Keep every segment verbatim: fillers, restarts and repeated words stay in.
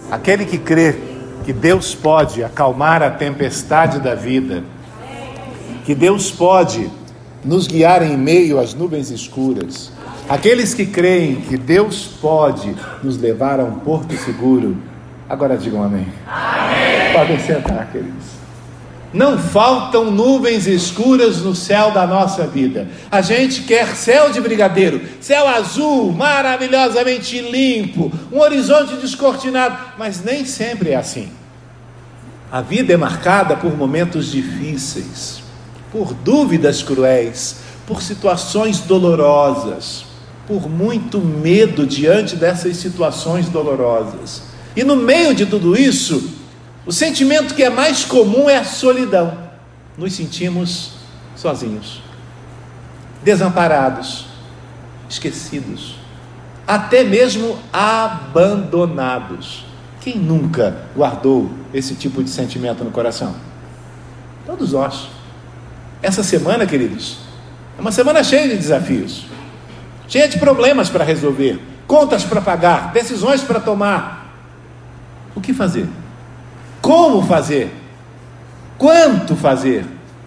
Aquele que crê que Deus pode acalmar a tempestade da vida, que Deus pode nos guiar em meio às nuvens escuras, aqueles que creem que Deus pode nos levar a um porto seguro, agora digam amém. Amém. Podem sentar, queridos. Não faltam nuvens escuras no céu da nossa vida. A gente quer céu de brigadeiro, céu azul, maravilhosamente limpo, um horizonte descortinado, mas nem sempre é assim. A vida é marcada por momentos difíceis, por dúvidas cruéis, por situações dolorosas, por muito medo diante dessas situações dolorosas. E no meio de tudo isso, o sentimento que é mais comum é a solidão. Nos sentimos sozinhos, desamparados, esquecidos, até mesmo abandonados. Quem nunca guardou esse tipo de sentimento no coração? Todos nós. Essa semana, queridos, é uma semana cheia de desafios, cheia de problemas para resolver, contas para pagar, decisões para tomar. O que fazer? Como fazer? Quanto fazer?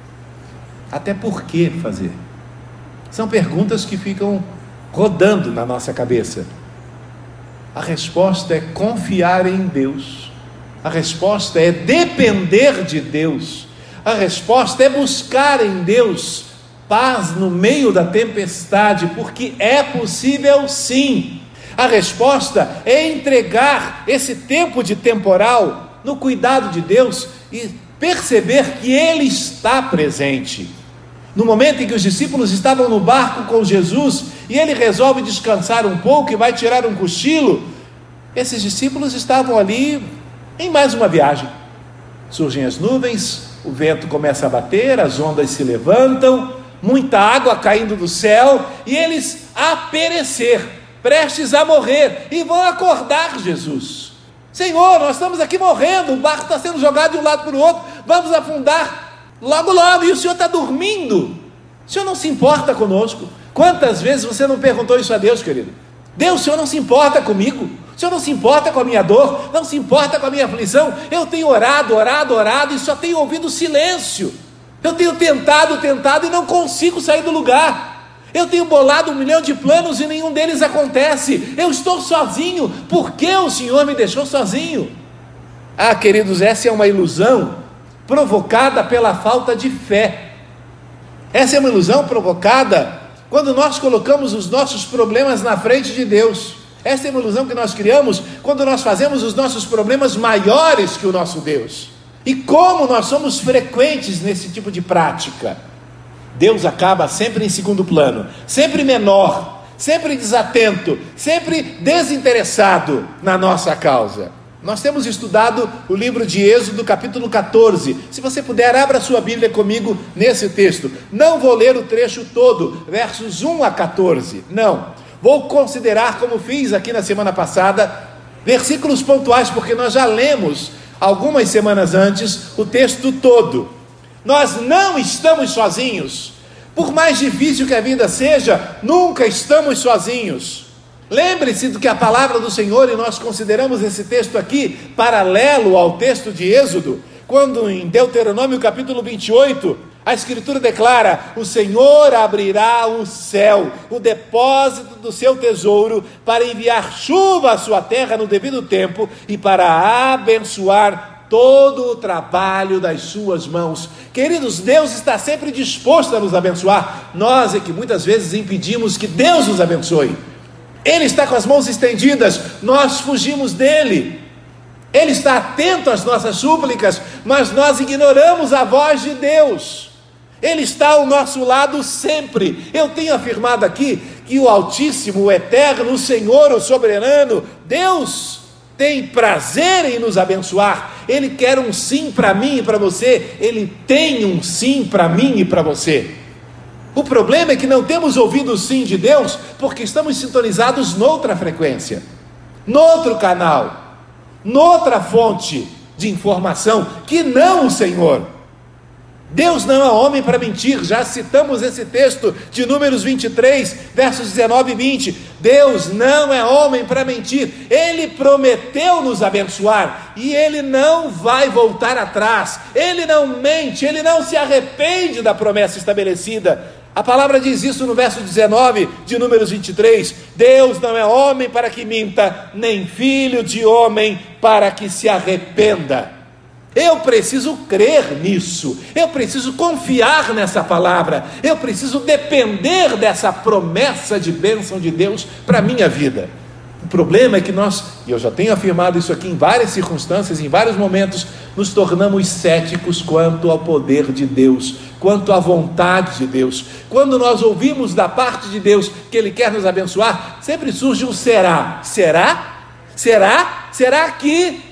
Até por que fazer? São perguntas que ficam rodando na nossa cabeça. A resposta é confiar em Deus. A resposta é depender de Deus. A resposta é buscar em Deus paz no meio da tempestade, porque é possível sim. A resposta é entregar esse tempo de temporal no cuidado de Deus e perceber que Ele está presente. No momento em que os discípulos estavam no barco com Jesus e Ele resolve descansar um pouco e vai tirar um cochilo, esses discípulos estavam ali em mais uma viagem. Surgem as nuvens, o vento começa a bater, as ondas se levantam, muita água caindo do céu e eles a perecer, prestes a morrer, e vão acordar Jesus. Senhor, nós estamos aqui morrendo, o barco está sendo jogado de um lado para o outro, vamos afundar logo logo, e o Senhor está dormindo. O Senhor não se importa conosco? Quantas vezes você não perguntou isso a Deus, querido? Deus, o Senhor não se importa comigo? O Senhor não se importa com a minha dor? Não se importa com a minha aflição? Eu tenho orado, orado, orado e só tenho ouvido silêncio. Eu tenho tentado, tentado e não consigo sair do lugar. Eu tenho bolado um milhão de planos e nenhum deles acontece. Eu estou sozinho. Por que o Senhor me deixou sozinho? Ah, queridos, essa é uma ilusão provocada pela falta de fé. Essa é uma ilusão provocada quando nós colocamos os nossos problemas na frente de Deus. Essa é uma ilusão que nós criamos quando nós fazemos os nossos problemas maiores que o nosso Deus. E como nós somos frequentes nesse tipo de prática, Deus acaba sempre em segundo plano, sempre menor, sempre desatento, sempre desinteressado na nossa causa. Nós temos estudado o livro de Êxodo, capítulo catorze. Se você puder, abra sua Bíblia comigo nesse texto. Não vou ler o trecho todo, versos um a catorze. Não, vou considerar, como fiz aqui na semana passada, versículos pontuais, porque nós já lemos algumas semanas antes o texto todo. Nós não estamos sozinhos. Por mais difícil que a vida seja, nunca estamos sozinhos. Lembre-se do que a palavra do Senhor, e nós consideramos esse texto aqui paralelo ao texto de Êxodo, quando em Deuteronômio capítulo vinte e oito, a Escritura declara: o Senhor abrirá o céu, o depósito do seu tesouro, para enviar chuva à sua terra no devido tempo e para abençoar todo o trabalho das suas mãos. Queridos, Deus está sempre disposto a nos abençoar. Nós é que muitas vezes impedimos que Deus nos abençoe. Ele está com as mãos estendidas, nós fugimos dele. Ele está atento às nossas súplicas, mas nós ignoramos a voz de Deus. Ele está ao nosso lado sempre. Eu tenho afirmado aqui que o Altíssimo, o Eterno, o Senhor, o Soberano, Deus tem prazer em nos abençoar. Ele quer um sim para mim e para você. Ele tem um sim para mim e para você. O problema é que não temos ouvido o sim de Deus, porque estamos sintonizados noutra frequência, noutro canal, noutra fonte de informação, que não o Senhor. Deus não é homem para mentir. Já citamos esse texto de Números vinte e três, versos dezenove e vinte. Deus não é homem para mentir. Ele prometeu nos abençoar e Ele não vai voltar atrás. Ele não mente, Ele não se arrepende da promessa estabelecida. A palavra diz isso no verso dezenove de Números vinte e três. Deus não é homem para que minta, nem filho de homem para que se arrependa. Eu preciso crer nisso, eu preciso confiar nessa palavra, eu preciso depender dessa promessa de bênção de Deus para a minha vida. O problema é que nós, e eu já tenho afirmado isso aqui em várias circunstâncias, em vários momentos, nos tornamos céticos quanto ao poder de Deus, quanto à vontade de Deus. Quando nós ouvimos da parte de Deus que Ele quer nos abençoar, sempre surge um será. Será? Será? Será que...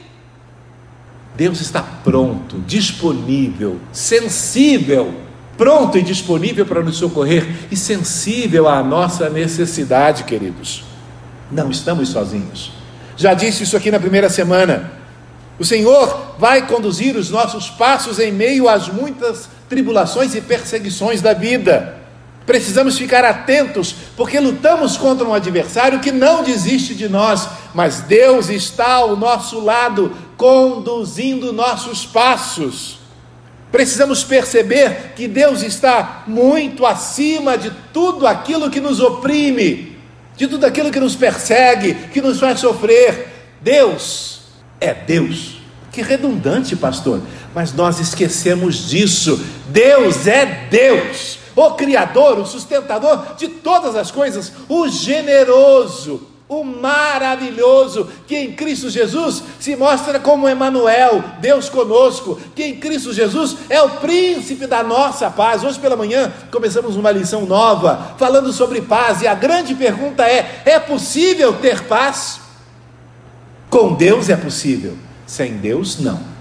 Deus está pronto, disponível, sensível, pronto e disponível para nos socorrer e sensível à nossa necessidade, queridos. Não estamos sozinhos. Já disse isso aqui na primeira semana. O Senhor vai conduzir os nossos passos em meio às muitas tribulações e perseguições da vida. Precisamos ficar atentos, porque lutamos contra um adversário que não desiste de nós, mas Deus está ao nosso lado, conduzindo nossos passos. Precisamos perceber que Deus está muito acima de tudo aquilo que nos oprime, de tudo aquilo que nos persegue, que nos faz sofrer. Deus é Deus. Que redundante, pastor, mas nós esquecemos disso. Deus é Deus, o Criador, o sustentador de todas as coisas, o generoso, o maravilhoso, que em Cristo Jesus se mostra como Emanuel, Deus conosco, que em Cristo Jesus é o príncipe da nossa paz. Hoje pela manhã começamos uma lição nova, falando sobre paz, e a grande pergunta é: é possível ter paz? Com Deus é possível, sem Deus não.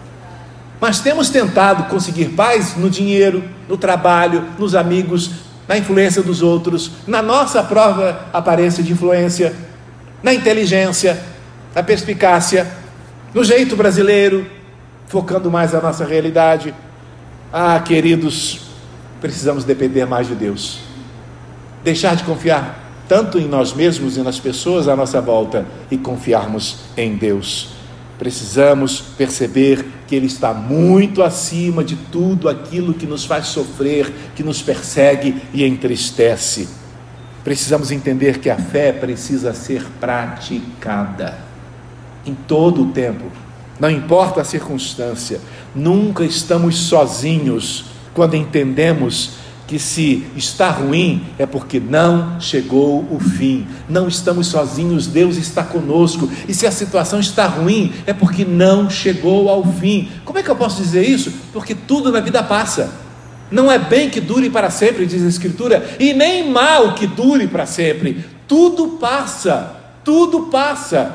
Mas temos tentado conseguir paz no dinheiro, no trabalho, nos amigos, na influência dos outros, na nossa própria aparência de influência, na inteligência, na perspicácia, no jeito brasileiro, focando mais na nossa realidade. Ah, queridos, precisamos depender mais de Deus, deixar de confiar tanto em nós mesmos e nas pessoas à nossa volta e confiarmos em Deus. Precisamos perceber que Ele está muito acima de tudo aquilo que nos faz sofrer, que nos persegue e entristece. Precisamos entender que a fé precisa ser praticada em todo o tempo, não importa a circunstância. Nunca estamos sozinhos quando entendemos que se está ruim é porque não chegou o fim. Não estamos sozinhos, Deus está conosco. E se a situação está ruim é porque não chegou ao fim. Como é que eu posso dizer isso? Porque tudo na vida passa. Não é bem que dure para sempre, diz a Escritura, e nem mal que dure para sempre. Tudo passa, tudo passa,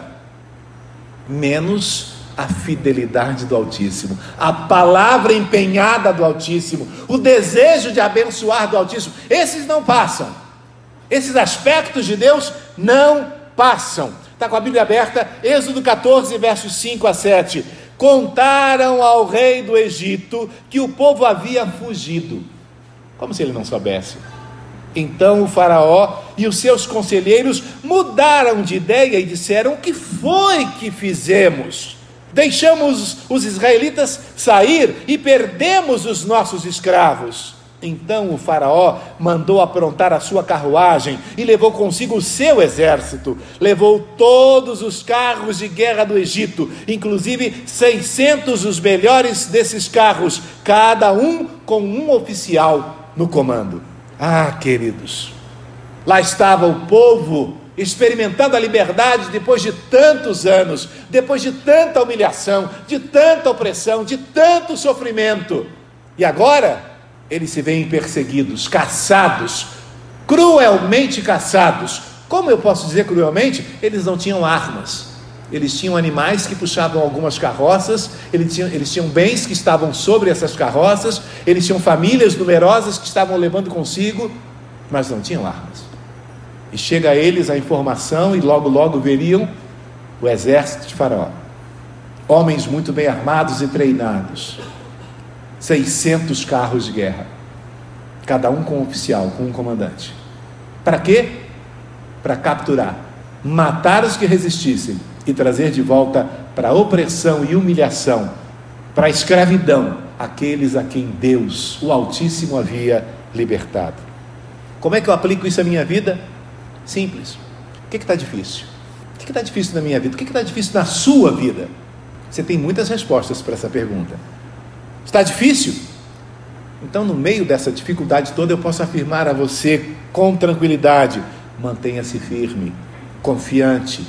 menos a fidelidade do Altíssimo, a palavra empenhada do Altíssimo, o desejo de abençoar do Altíssimo. Esses não passam, esses aspectos de Deus não passam. Está com a Bíblia aberta, Êxodo catorze, versos cinco a sete. Contaram ao rei do Egito que o povo havia fugido, como se ele não soubesse. Então o faraó e os seus conselheiros mudaram de ideia e disseram: o que foi que fizemos? Deixamos os israelitas sair e perdemos os nossos escravos. Então o faraó mandou aprontar a sua carruagem e levou consigo o seu exército. Levou todos os carros de guerra do Egito, inclusive seiscentos dos melhores desses carros, cada um com um oficial no comando. Ah, queridos, lá estava o povo experimentando a liberdade depois de tantos anos, depois de tanta humilhação, de tanta opressão, de tanto sofrimento. E agora eles se veem perseguidos, caçados, cruelmente caçados. Como eu posso dizer cruelmente? Eles não tinham armas, eles tinham animais que puxavam algumas carroças, eles tinham, eles tinham bens que estavam sobre essas carroças, eles tinham famílias numerosas que estavam levando consigo, mas não tinham armas. E chega a eles a informação, e logo logo veriam o exército de Faraó, homens muito bem armados e treinados. seiscentos carros de guerra, cada um com um oficial, com um comandante. Para quê? Para capturar, matar os que resistissem e trazer de volta para a opressão e humilhação, para a escravidão, aqueles a quem Deus, o Altíssimo, havia libertado. Como é que eu aplico isso à minha vida? Simples. O que está difícil? O que está difícil na minha vida? O que está difícil na sua vida? Você tem muitas respostas para essa pergunta. Está difícil? Então, no meio dessa dificuldade toda, eu posso afirmar a você com tranquilidade: mantenha-se firme, confiante,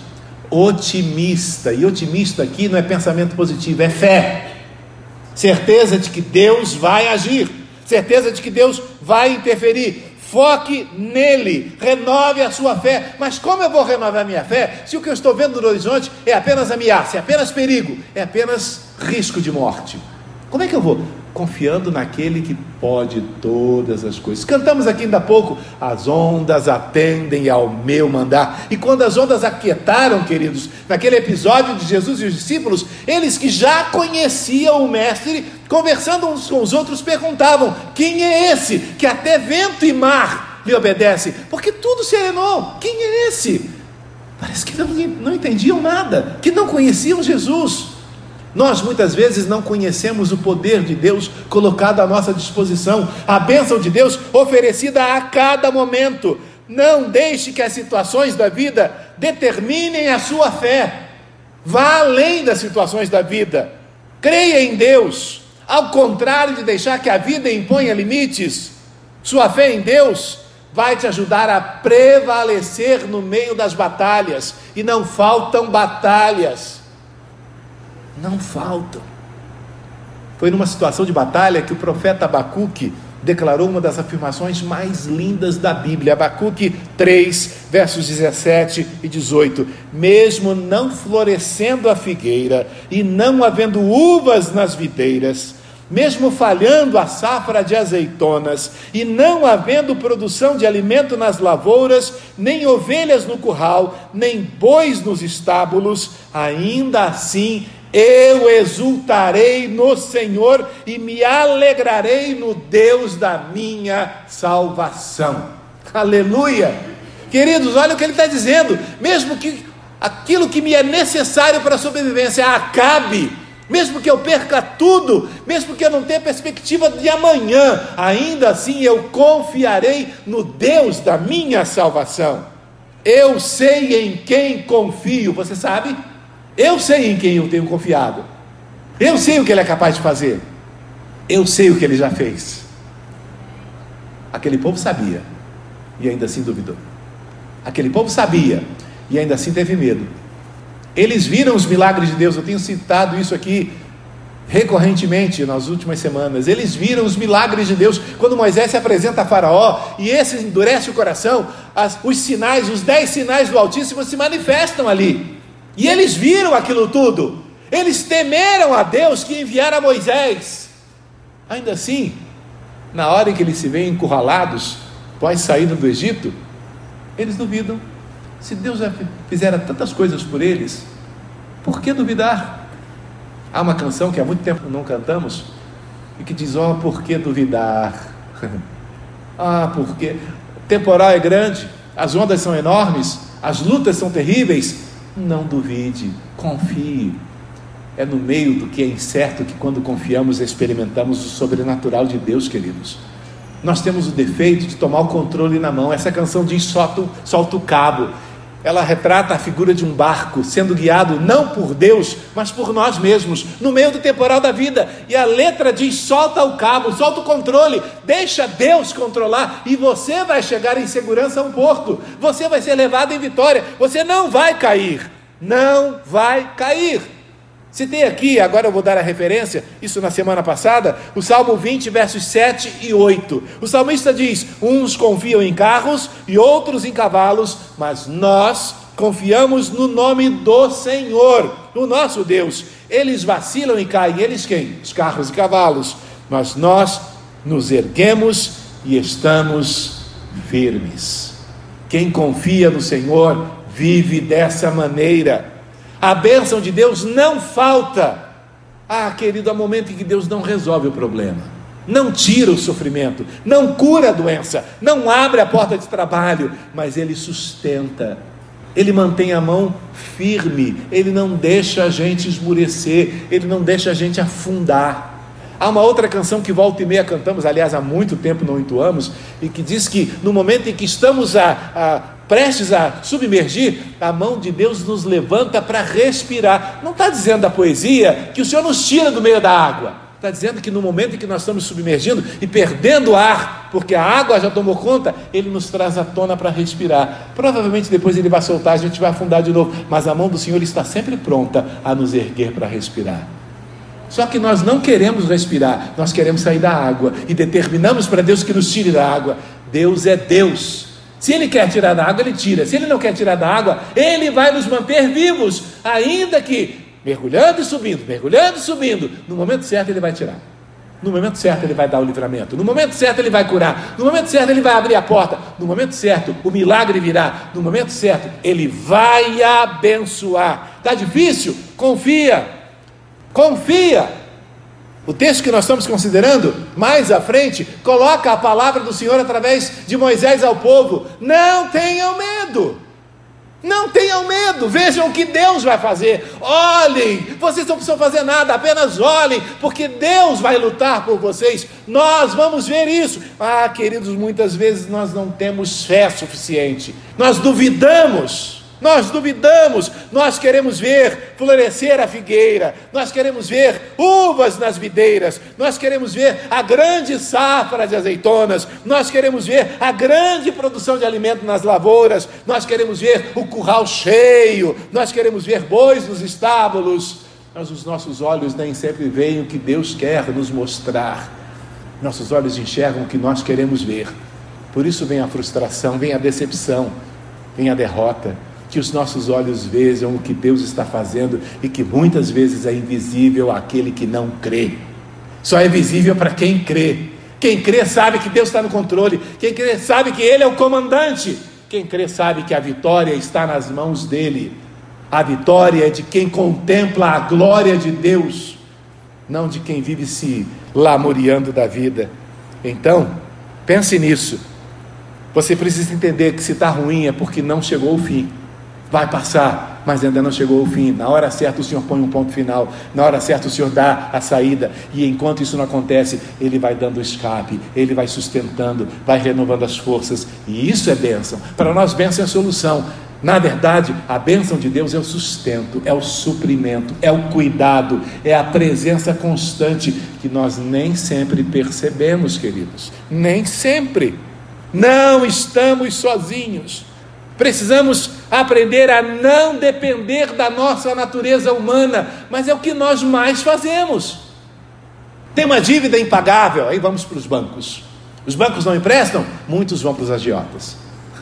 otimista. E otimista aqui não é pensamento positivo, é fé. Certeza de que Deus vai agir, certeza de que Deus vai interferir. Foque nele, renove a sua fé. Mas como eu vou renovar a minha fé se o que eu estou vendo no horizonte é apenas ameaça, é apenas perigo, é apenas risco de morte? Como é que eu vou? Confiando naquele que pode todas as coisas. Cantamos aqui ainda há pouco: as ondas atendem ao meu mandar. E quando as ondas aquietaram, queridos, naquele episódio de Jesus e os discípulos, eles que já conheciam o mestre, conversando uns com os outros, perguntavam: quem é esse que até vento e mar lhe obedece? Porque tudo serenou. Quem é esse? Parece que não, não entendiam nada, que não conheciam Jesus. Nós muitas vezes não conhecemos o poder de Deus colocado à nossa disposição, a bênção de Deus oferecida a cada momento. Não deixe que as situações da vida determinem a sua fé. Vá além das situações da vida. Creia em Deus, ao contrário de deixar que a vida imponha limites. Sua fé em Deus vai te ajudar a prevalecer no meio das batalhas, e não faltam batalhas. Não faltam. Foi numa situação de batalha que o profeta Abacuque declarou uma das afirmações mais lindas da Bíblia. Abacuque três, versos dezessete e dezoito. Mesmo não florescendo a figueira e não havendo uvas nas videiras, mesmo falhando a safra de azeitonas e não havendo produção de alimento nas lavouras, nem ovelhas no curral, nem bois nos estábulos, ainda assim eu exultarei no Senhor e me alegrarei no Deus da minha salvação. Aleluia! Queridos, olha o que ele está dizendo. Mesmo que aquilo que me é necessário para a sobrevivência acabe, mesmo que eu perca tudo, mesmo que eu não tenha perspectiva de amanhã, ainda assim eu confiarei no Deus da minha salvação. Eu sei em quem confio, você sabe? Eu sei em quem eu tenho confiado. Eu sei o que ele é capaz de fazer. Eu sei o que ele já fez. Aquele povo sabia e ainda assim duvidou. Aquele povo sabia e ainda assim teve medo. Eles viram os milagres de Deus. Eu tenho citado isso aqui recorrentemente nas últimas semanas. Eles viram os milagres de Deus quando Moisés se apresenta a Faraó e esse endurece o coração. As, os sinais, os dez sinais do Altíssimo se manifestam ali. E eles viram aquilo tudo. Eles temeram a Deus que enviara Moisés. Ainda assim, na hora em que eles se veem encurralados após saída do Egito, eles duvidam. Se Deus já fizera tantas coisas por eles, por que duvidar? Há uma canção que há muito tempo não cantamos e que diz: ó, oh, por que duvidar? Ah, porque o temporal é grande, as ondas são enormes, as lutas são terríveis. Não duvide, confie. É no meio do que é incerto que, quando confiamos, experimentamos o sobrenatural de Deus, queridos. Nós temos o defeito de tomar o controle na mão. Essa canção diz: solta, solta o cabo. Ela retrata a figura de um barco sendo guiado não por Deus, mas por nós mesmos, no meio do temporal da vida. E a letra diz: solta o cabo, solta o controle, deixa Deus controlar, e você vai chegar em segurança a um porto. Você vai ser levado em vitória. Você não vai cair, não vai cair. Citei aqui, agora eu vou dar a referência, isso na semana passada, o Salmo vinte, versos sete e oito. O salmista diz: uns confiam em carros e outros em cavalos, mas nós confiamos no nome do Senhor, no nosso Deus. Eles vacilam e caem, eles quem? Os carros e cavalos, mas nós nos erguemos e estamos firmes. Quem confia no Senhor vive dessa maneira. A bênção de Deus não falta. Ah, querido, há momento em que Deus não resolve o problema, não tira o sofrimento, não cura a doença, não abre a porta de trabalho, mas Ele sustenta, Ele mantém a mão firme, Ele não deixa a gente esmurecer, Ele não deixa a gente afundar. Há uma outra canção que volta e meia cantamos, aliás há muito tempo não entoamos, e que diz que no momento em que estamos a, a, prestes a submergir, a mão de Deus nos levanta para respirar. Não está dizendo a poesia que o Senhor nos tira do meio da água, está dizendo que no momento em que nós estamos submergindo e perdendo ar, porque a água já tomou conta, Ele nos traz à tona para respirar. Provavelmente depois Ele vai soltar, a gente vai afundar de novo, mas a mão do Senhor está sempre pronta a nos erguer para respirar. Só que nós não queremos respirar, nós queremos sair da água e determinamos para Deus que nos tire da água. Deus é Deus, se Ele quer tirar da água, Ele tira. Se Ele não quer tirar da água, Ele vai nos manter vivos, ainda que mergulhando e subindo, mergulhando e subindo. No momento certo Ele vai tirar, no momento certo Ele vai dar o livramento, no momento certo Ele vai curar, no momento certo Ele vai abrir a porta, no momento certo o milagre virá, no momento certo Ele vai abençoar. Está difícil? Confia. Confia. O texto que nós estamos considerando mais à frente coloca a palavra do Senhor através de Moisés ao povo: não tenham medo, não tenham medo, vejam o que Deus vai fazer, olhem, vocês não precisam fazer nada, apenas olhem, porque Deus vai lutar por vocês, nós vamos ver isso. Ah, queridos, muitas vezes nós não temos fé suficiente, nós duvidamos, Nós duvidamos, nós queremos ver florescer a figueira, nós queremos ver uvas nas videiras, nós queremos ver a grande safra de azeitonas, nós queremos ver a grande produção de alimento nas lavouras, nós queremos ver o curral cheio, nós queremos ver bois nos estábulos, mas os nossos olhos nem sempre veem o que Deus quer nos mostrar, nossos olhos enxergam o que nós queremos ver, por isso vem a frustração, vem a decepção, vem a derrota. Que os nossos olhos vejam o que Deus está fazendo e que muitas vezes é invisível àquele que não crê. Só é visível para quem crê. Quem crê sabe que Deus está no controle. Quem crê sabe que Ele é o comandante. Quem crê sabe que a vitória está nas mãos dEle. A vitória é de quem contempla a glória de Deus, não de quem vive se lamuriando da vida. Então, pense nisso. Você precisa entender que se está ruim é porque não chegou o fim. Vai passar, mas ainda não chegou ao fim. Na hora certa o Senhor põe um ponto final, na hora certa o Senhor dá a saída, e enquanto isso não acontece, Ele vai dando escape, Ele vai sustentando, vai renovando as forças, e isso é bênção. Para nós, bênção é a solução. Na verdade, a bênção de Deus é o sustento, é o suprimento, é o cuidado, é a presença constante que nós nem sempre percebemos, queridos, nem sempre. Não estamos sozinhos. Precisamos aprender a não depender da nossa natureza humana, mas é o que nós mais fazemos. Tem uma dívida impagável, aí vamos para os bancos. Os bancos não emprestam? Muitos vão para os agiotas.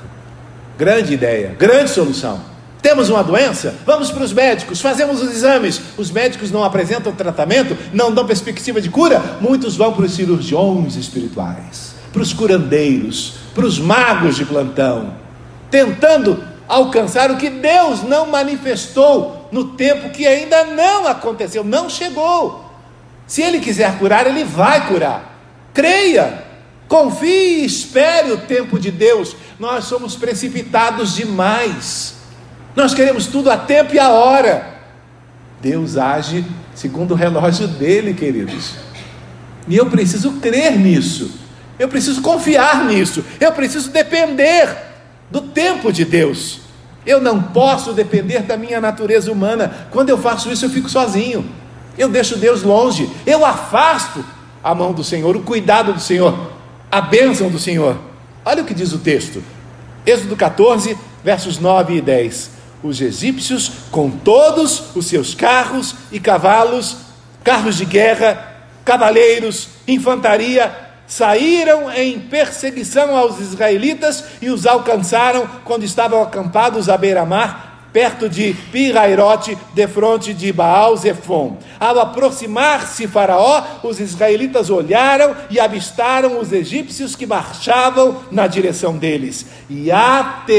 Grande ideia, grande solução. Temos uma doença? Vamos para os médicos, fazemos os exames. Os médicos não apresentam tratamento, não dão perspectiva de cura? Muitos vão para os cirurgiões espirituais, para os curandeiros, para os magos de plantão, tentando alcançar o que Deus não manifestou no tempo que ainda não aconteceu, não chegou. Se Ele quiser curar, Ele vai curar. Creia, confie e espere o tempo de Deus. Nós somos precipitados demais. Nós queremos tudo a tempo e a hora. Deus age segundo o relógio dele, queridos. E eu preciso crer nisso. Eu preciso confiar nisso. Eu preciso depender do tempo de Deus. Eu não posso depender da minha natureza humana. Quando eu faço isso, eu fico sozinho. Eu deixo Deus longe. Eu afasto a mão do Senhor, o cuidado do Senhor, a bênção do Senhor. Olha o que diz o texto. Êxodo catorze, versos nove e dez. Os egípcios, com todos os seus carros e cavalos, carros de guerra, cavaleiros, infantaria, saíram em perseguição aos israelitas e os alcançaram quando estavam acampados à beira-mar, perto de Pi-Hairote, defronte de Baal-Zefon. Ao aproximar-se Faraó, os israelitas olharam e avistaram os egípcios que marchavam na direção deles, e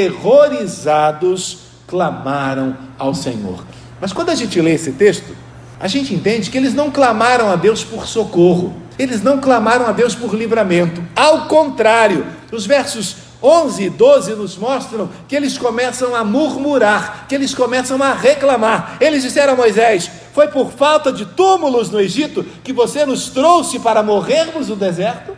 aterrorizados clamaram ao Senhor. Mas quando a gente lê esse texto, a gente entende que eles não clamaram a Deus por socorro, eles não clamaram a Deus por livramento. Ao contrário, os versos onze e doze nos mostram que eles começam a murmurar, que eles começam a reclamar. Eles disseram a Moisés: foi por falta de túmulos no Egito que você nos trouxe para morrermos no deserto?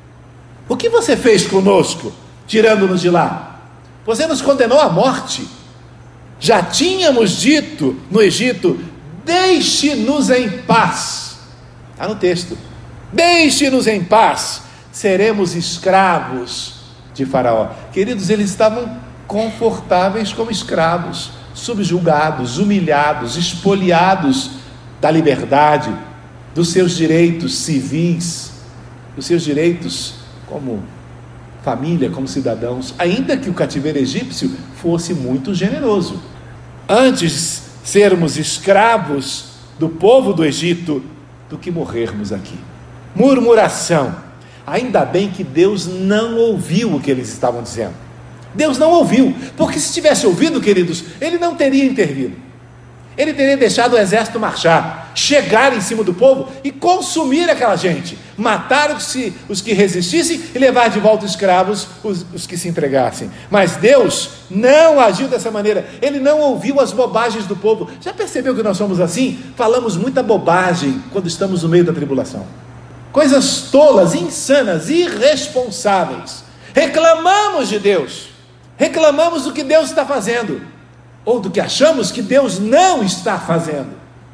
O que você fez conosco, tirando-nos de lá? Você nos condenou à morte. Já tínhamos dito no Egito: deixe-nos em paz. Está no texto. Deixe-nos em paz, seremos escravos de Faraó. Queridos, eles estavam confortáveis como escravos, subjugados, humilhados, espoliados da liberdade, dos seus direitos civis, dos seus direitos como família, como cidadãos, ainda que o cativeiro egípcio fosse muito generoso. Antes sermos escravos do povo do Egito do que morrermos aqui. Murmuração. Ainda bem que Deus não ouviu o que eles estavam dizendo. Deus não ouviu, porque se tivesse ouvido, queridos, Ele não teria intervido. Ele teria deixado o exército marchar, chegar em cima do povo e consumir aquela gente, matar os, os que resistissem e levar de volta escravos os, os que se entregassem. Mas Deus não agiu dessa maneira. Ele não ouviu as bobagens do povo. Já percebeu que nós somos assim? Falamos muita bobagem quando estamos no meio da tribulação. Coisas tolas, insanas, irresponsáveis. Reclamamos de Deus, reclamamos do que Deus está fazendo, ou do que achamos que Deus não está fazendo.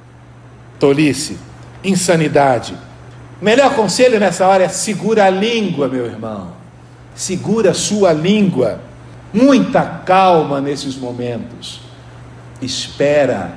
Tolice, insanidade. O melhor conselho nessa hora é: segura a língua, meu irmão. Segura a sua língua. Muita calma nesses momentos. Espera,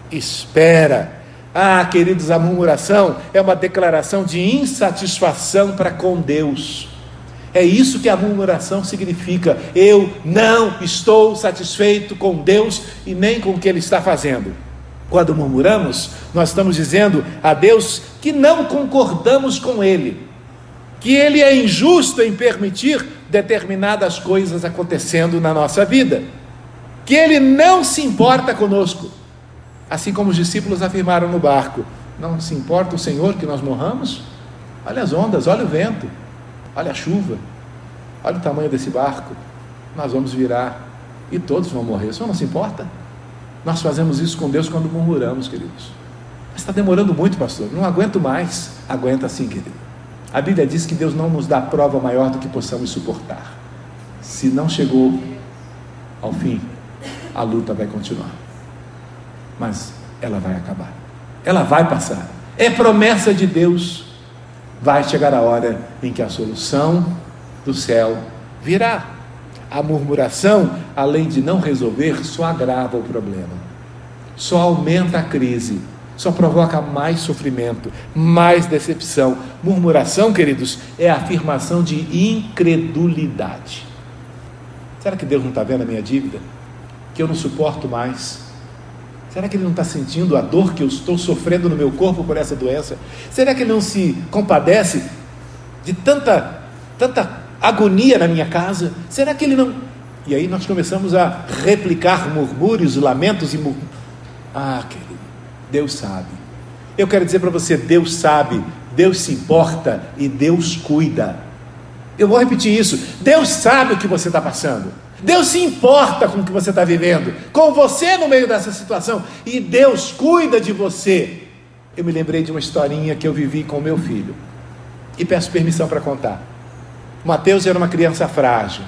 espera. Ah, queridos, a murmuração é uma declaração de insatisfação para com Deus. É isso que a murmuração significa. Eu não estou satisfeito com Deus e nem com o que Ele está fazendo. Quando murmuramos, nós estamos dizendo a Deus que não concordamos com Ele, que Ele é injusto em permitir determinadas coisas acontecendo na nossa vida, que Ele não se importa conosco. Assim como os discípulos afirmaram no barco: não se importa o Senhor que nós morramos? Olha as ondas, olha o vento, olha a chuva, olha o tamanho desse barco, nós vamos virar e todos vão morrer. O Senhor não se importa? Nós fazemos isso com Deus quando murmuramos, queridos. Mas está demorando muito, pastor, não aguento mais. Aguenta sim, querido. A Bíblia diz que Deus não nos dá prova maior do que possamos suportar. Se não chegou ao fim, a luta vai continuar, mas ela vai acabar, ela vai passar. É promessa de Deus. Vai chegar a hora em que a solução do céu virá. A murmuração, além de não resolver, só agrava o problema, só aumenta a crise, só provoca mais sofrimento, mais decepção. Murmuração, queridos, é a afirmação de incredulidade. Será que Deus não está vendo a minha dívida? Que eu não suporto mais? Será que Ele não está sentindo a dor que eu estou sofrendo no meu corpo por essa doença? Será que Ele não se compadece de tanta, tanta agonia na minha casa? Será que Ele não... E aí nós começamos a replicar murmúrios, lamentos e mur... Ah, querido, Deus sabe. Eu quero dizer para você: Deus sabe, Deus se importa e Deus cuida. Eu vou repetir isso: Deus sabe o que você está passando. Deus se importa com o que você está vivendo, com você no meio dessa situação, e Deus cuida de você. Eu me lembrei de uma historinha que eu vivi com o meu filho, e peço permissão para contar. Mateus era uma criança frágil,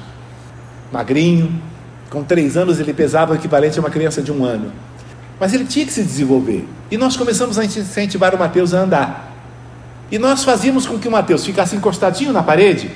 magrinho, com três anos ele pesava o equivalente a uma criança de um ano, mas ele tinha que se desenvolver, e nós começamos a incentivar o Mateus a andar, e nós fazíamos com que o Mateus ficasse encostadinho na parede,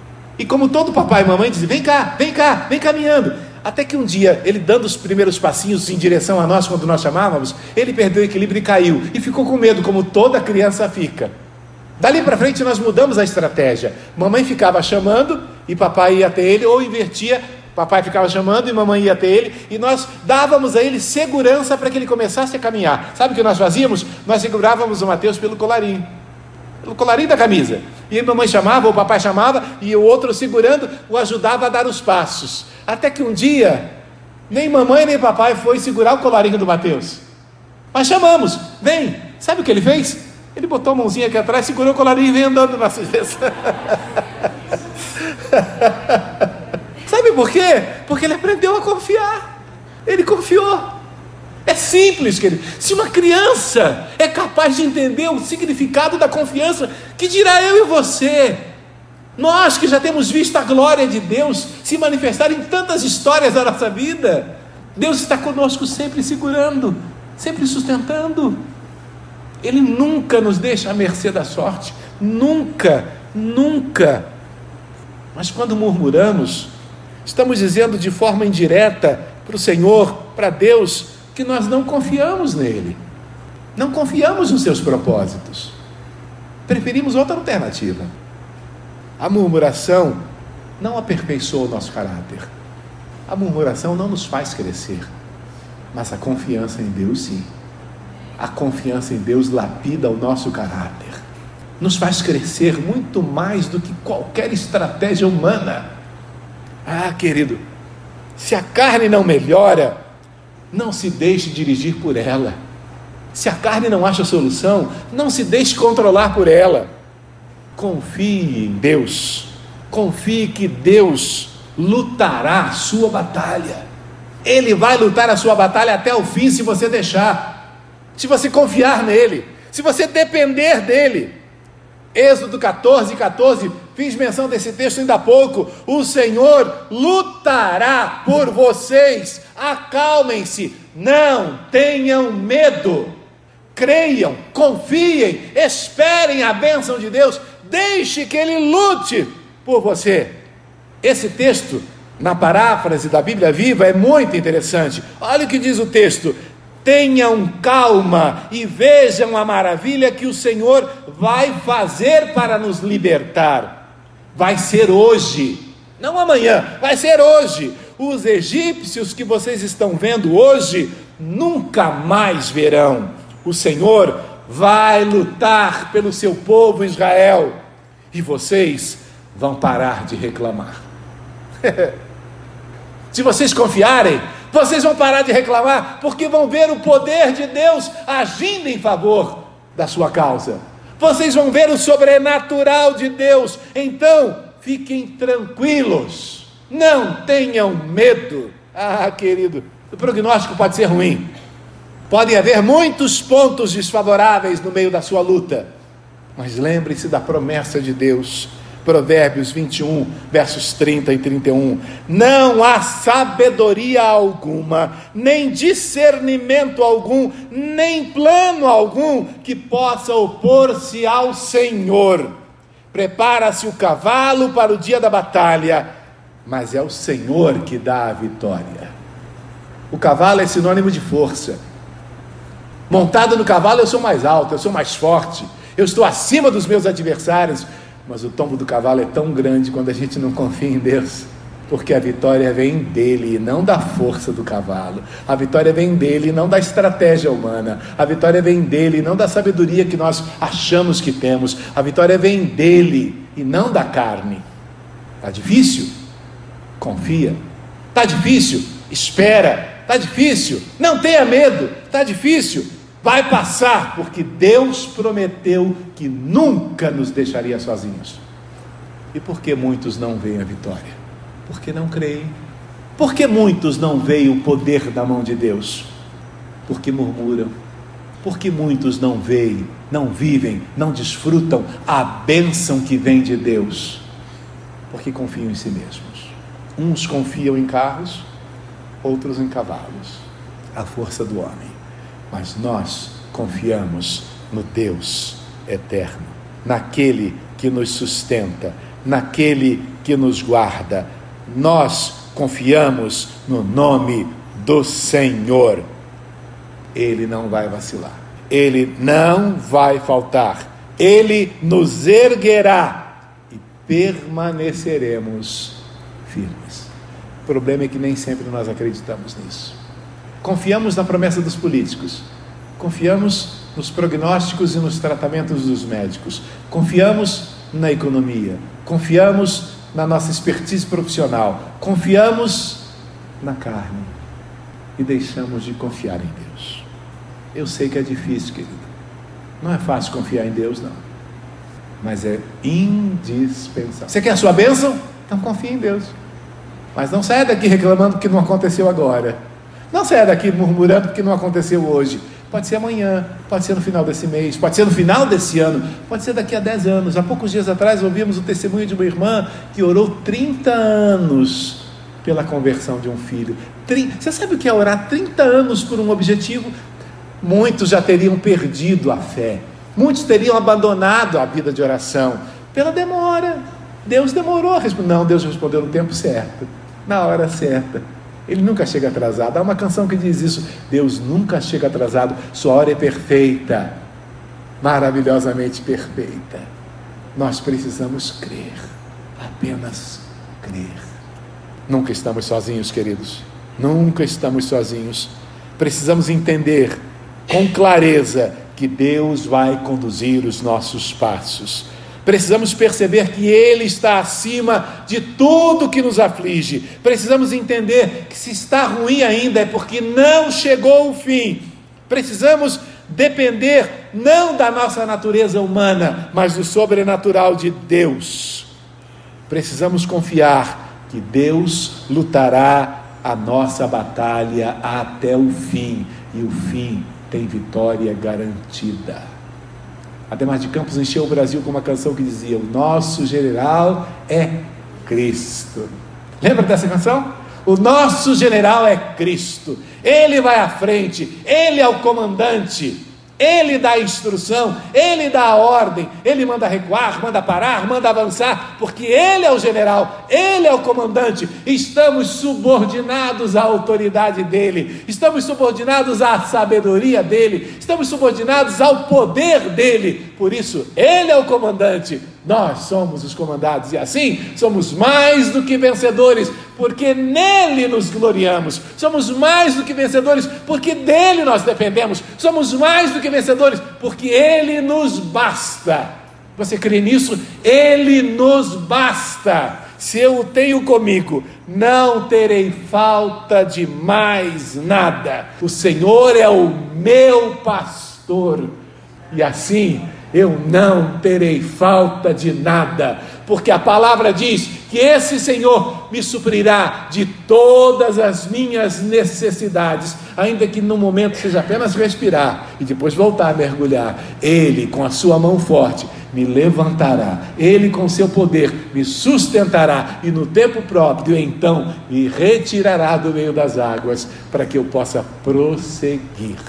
e como todo papai e mamãe dizia: vem cá, vem cá, vem caminhando. Até que um dia, ele dando os primeiros passinhos em direção a nós, quando nós chamávamos, ele perdeu o equilíbrio e caiu, e ficou com medo, como toda criança fica. Dali para frente nós mudamos a estratégia. Mamãe ficava chamando e papai ia até ele, ou invertia, papai ficava chamando e mamãe ia até ele, e nós dávamos a ele segurança para que ele começasse a caminhar. Sabe o que nós fazíamos? Nós segurávamos o Mateus pelo colarinho, pelo colarinho da camisa, e a mamãe chamava, ou o papai chamava, e o outro segurando o ajudava a dar os passos, até que um dia nem mamãe nem papai foi segurar o colarinho do Mateus, mas chamamos: vem, sabe o que ele fez? Ele botou a mãozinha aqui atrás, segurou o colarinho e veio andando na direção. Sabe por quê? Porque ele aprendeu a confiar. Ele confiou. É simples, querido. Se uma criança é capaz de entender o significado da confiança, que dirá eu e você? Nós que já temos visto a glória de Deus se manifestar em tantas histórias da nossa vida. Deus está conosco sempre segurando, sempre sustentando. Ele nunca nos deixa à mercê da sorte. Nunca, nunca. Mas quando murmuramos, estamos dizendo de forma indireta para o Senhor, para Deus, que nós não confiamos nele. Não confiamos nos seus propósitos. Preferimos outra alternativa. A murmuração não aperfeiçoa o nosso caráter. A murmuração não nos faz crescer. Mas a confiança em Deus, sim. A confiança em Deus lapida o nosso caráter. Nos faz crescer muito mais do que qualquer estratégia humana. Ah, querido, se a carne não melhora, não se deixe dirigir por ela. Se a carne não acha solução, não se deixe controlar por ela. Confie em Deus. Confie que Deus lutará a sua batalha. Ele vai lutar a sua batalha até o fim, se você deixar. Se você confiar nele, se você depender dele. Êxodo catorze, catorze, fiz menção desse texto ainda há pouco. O Senhor lutará por vocês. Acalmem-se, não tenham medo. Creiam, confiem, esperem a bênção de Deus. Deixe que Ele lute por você. Esse texto, na paráfrase da Bíblia Viva, é muito interessante. Olha o que diz o texto: tenham calma e vejam a maravilha que o Senhor vai fazer para nos libertar. Vai ser hoje, não amanhã, vai ser hoje. Os egípcios que vocês estão vendo hoje, nunca mais verão. O Senhor vai lutar pelo seu povo Israel, e vocês vão parar de reclamar. Se vocês confiarem, vocês vão parar de reclamar, porque vão ver o poder de Deus agindo em favor da sua causa. Vocês vão ver o sobrenatural de Deus. Então, fiquem tranquilos, não tenham medo. Ah, querido, o prognóstico pode ser ruim. Podem haver muitos pontos desfavoráveis no meio da sua luta, mas lembre-se da promessa de Deus. Provérbios vinte e um, versos trinta e trinta e um. Não há sabedoria alguma, nem discernimento algum, nem plano algum que possa opor-se ao Senhor. Prepara-se o cavalo para o dia da batalha, mas é o Senhor que dá a vitória. O cavalo é sinônimo de força. Montado no cavalo eu sou mais alto, eu sou mais forte, eu estou acima dos meus adversários. Mas o tombo do cavalo é tão grande quando a gente não confia em Deus, porque a vitória vem dele e não da força do cavalo. A vitória vem dele e não da estratégia humana. A vitória vem dele e não da sabedoria que nós achamos que temos. A vitória vem dele e não da carne. Está difícil? Confia. Está difícil? Espera. Está difícil? Não tenha medo. Está difícil? Vai passar, porque Deus prometeu que nunca nos deixaria sozinhos. E por que muitos não veem a vitória? Porque não creem. Por que muitos não veem o poder da mão de Deus? Porque murmuram. Porque muitos não veem, não vivem, não desfrutam a bênção que vem de Deus? Porque confiam em si mesmos. Uns confiam em carros, outros em cavalos, a força do homem. Mas nós confiamos no Deus eterno, naquele que nos sustenta, naquele que nos guarda. Nós confiamos no nome do Senhor. Ele não vai vacilar, Ele não vai faltar, Ele nos erguerá e permaneceremos firmes. O problema é que nem sempre nós acreditamos nisso. Confiamos na promessa dos políticos, confiamos nos prognósticos e nos tratamentos dos médicos, confiamos na economia, confiamos na nossa expertise profissional, confiamos na carne e deixamos de confiar em Deus. Eu sei que é difícil, querido, Não é fácil confiar em Deus, não. Mas é indispensável. Você quer a sua bênção? Então confie em Deus. Mas não saia daqui reclamando que não aconteceu agora. Não saia daqui murmurando que não aconteceu hoje. Pode ser amanhã, pode ser no final desse mês, pode ser no final desse ano, pode ser daqui a dez anos. Há poucos dias atrás ouvimos o testemunho de uma irmã que orou trinta anos pela conversão de um filho. Você sabe o que é orar trinta anos por um objetivo? Muitos já teriam perdido a fé, muitos teriam abandonado a vida de oração pela demora. Deus demorou a responder. Não, Deus respondeu no tempo certo, na hora certa. Ele nunca chega atrasado. Há uma canção que diz isso: Deus nunca chega atrasado, sua hora é perfeita, maravilhosamente perfeita. Nós precisamos crer, apenas crer. Nunca estamos sozinhos, queridos, nunca estamos sozinhos. Precisamos entender com clareza que Deus vai conduzir os nossos passos. Precisamos perceber que Ele está acima de tudo que nos aflige. Precisamos entender que se está ruim ainda é porque não chegou o fim. Precisamos depender não da nossa natureza humana, mas do sobrenatural de Deus. Precisamos confiar que Deus lutará a nossa batalha até o fim, e o fim tem vitória garantida. Ademar de Campos encheu o Brasil com uma canção que dizia: o nosso general é Cristo. Lembra dessa canção? O nosso general é Cristo. Ele vai à frente, Ele é o comandante, Ele dá a instrução, Ele dá a ordem, Ele manda recuar, manda parar, manda avançar, porque Ele é o general, Ele é o comandante. Estamos subordinados à autoridade dEle, estamos subordinados à sabedoria dEle, estamos subordinados ao poder dEle. Por isso, Ele é o comandante, nós somos os comandados, e assim somos mais do que vencedores, porque nele nos gloriamos. Somos mais do que vencedores, porque dele nós dependemos. Somos mais do que vencedores, porque ele nos basta. Você crê nisso? Ele nos basta. Se eu o tenho comigo, não terei falta de mais nada. O Senhor é o meu pastor, e assim eu não terei falta de nada, porque a palavra diz que esse Senhor me suprirá de todas as minhas necessidades, ainda que no momento seja apenas respirar e depois voltar a mergulhar. Ele, com a sua mão forte, me levantará, Ele com seu poder me sustentará, e no tempo próprio então me retirará do meio das águas, para que eu possa prosseguir.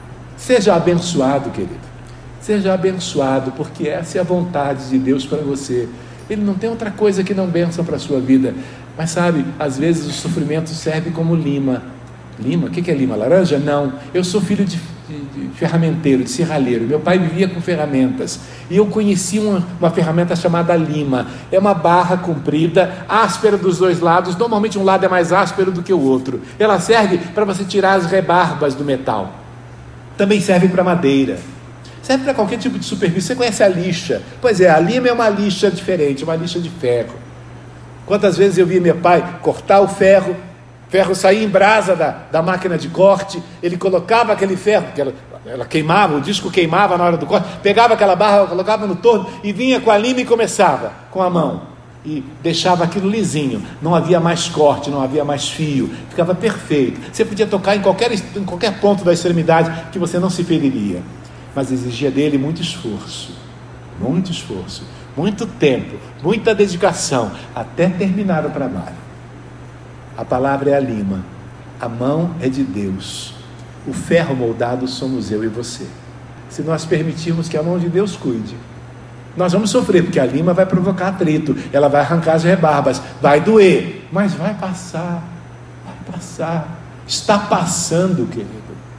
Seja abençoado, querido. Seja abençoado, porque essa é a vontade de Deus para você. Ele não tem outra coisa que não bênção para a sua vida. Mas sabe, às vezes o sofrimento serve como lima. Lima? O que é lima? Laranja? Não. Eu sou filho de, de, de ferramenteiro, de serralheiro. Meu pai vivia com ferramentas, e eu conheci uma, uma ferramenta chamada lima. É uma barra comprida, áspera dos dois lados. Normalmente um lado é mais áspero do que o outro. Ela serve para você tirar as rebarbas do metal. Também serve para madeira. Serve para qualquer tipo de superfície. Você conhece a lixa? Pois é, a lima é uma lixa diferente, uma lixa de ferro. Quantas vezes eu vi meu pai cortar o ferro, ferro saía em brasa da, da máquina de corte, ele colocava aquele ferro, que ela, ela queimava, o disco queimava na hora do corte, pegava aquela barra, colocava no torno e vinha com a lima e começava com a mão, e deixava aquilo lisinho. Não havia mais corte, não havia mais fio, ficava perfeito. Você podia tocar em qualquer, em qualquer ponto da extremidade que você não se feriria. Mas exigia dele muito esforço, muito esforço, muito tempo, muita dedicação, até terminar o trabalho. A palavra é a lima, a mão é de Deus, o ferro moldado somos eu e você. Se nós permitirmos que a mão de Deus cuide, nós vamos sofrer, porque a lima vai provocar atrito, ela vai arrancar as rebarbas, vai doer, mas vai passar, vai passar, está passando, querido.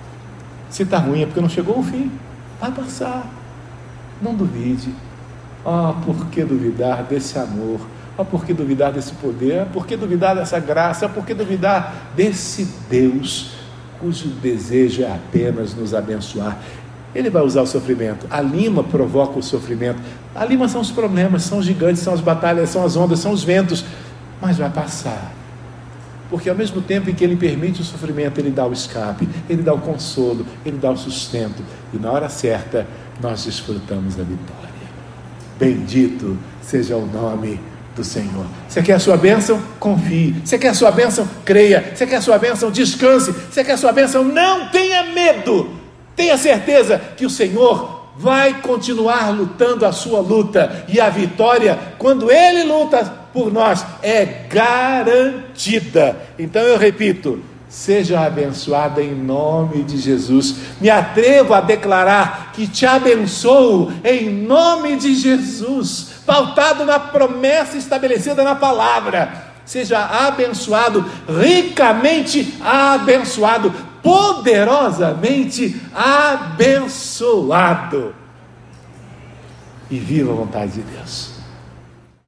Se está ruim é porque não chegou ao fim. Vai passar, não duvide. Ah, por que duvidar desse amor? Ah, por que duvidar desse poder? Ah, por que duvidar dessa graça? Ah, por que duvidar desse Deus, cujo desejo é apenas nos abençoar? Ele vai usar o sofrimento. A lima provoca o sofrimento. A lima são os problemas, são os gigantes, são as batalhas, são as ondas, são os ventos, mas vai passar. Porque ao mesmo tempo em que Ele permite o sofrimento, Ele dá o escape, Ele dá o consolo, Ele dá o sustento. E na hora certa, nós desfrutamos da vitória. Bendito seja o nome do Senhor. Você quer a sua bênção? Confie. Você quer a sua bênção? Creia. Você quer a sua bênção? Descanse. Você quer a sua bênção? Não tenha medo. Tenha certeza que o Senhor vai continuar lutando a sua luta, e a vitória, quando Ele luta por nós, é garantida. Então eu repito: seja abençoada em nome de Jesus. Me atrevo a declarar que te abençoo em nome de Jesus, pautado na promessa estabelecida na palavra. Seja abençoado, ricamente abençoado, poderosamente abençoado, e viva a vontade de Deus.